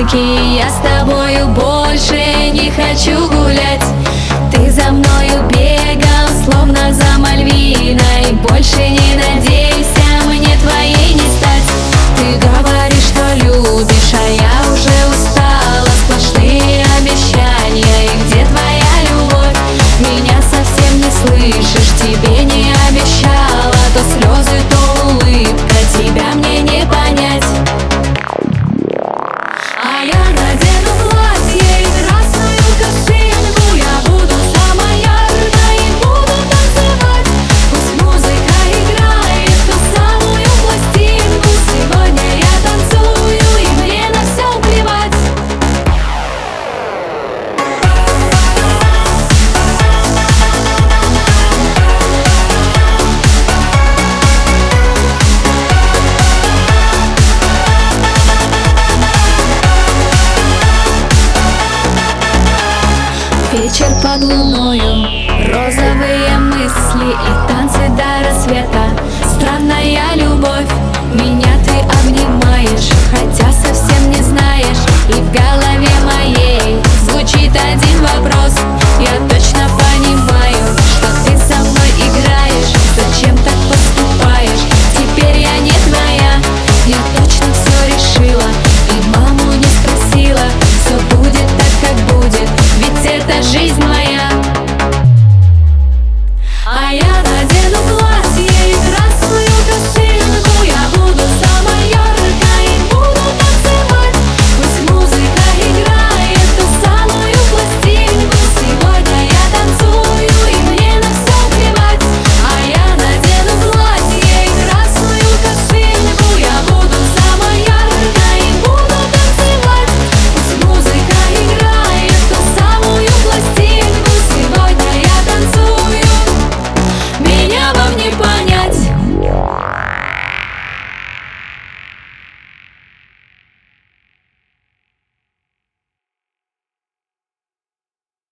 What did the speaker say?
прогулки, я с тобою больше не хочу гулять. Ты за мною бегал, словно за Мальвиной. Больше не надейся, мне твоей не стать. Ты говоришь, что любишь, а я уже устала. Сплошные обещания, и где твоя любовь? Меня совсем не слышишь, тебе не обещала. То слезы, то улыбка, тебя мне не понять. А я надену платье и красную косынку. Я буду самой яркой и буду танцевать. Пусть музыка играет ту самую пластинку. Сегодня я танцую, и мне на все плевать. Вечер под луною, розовые мысли и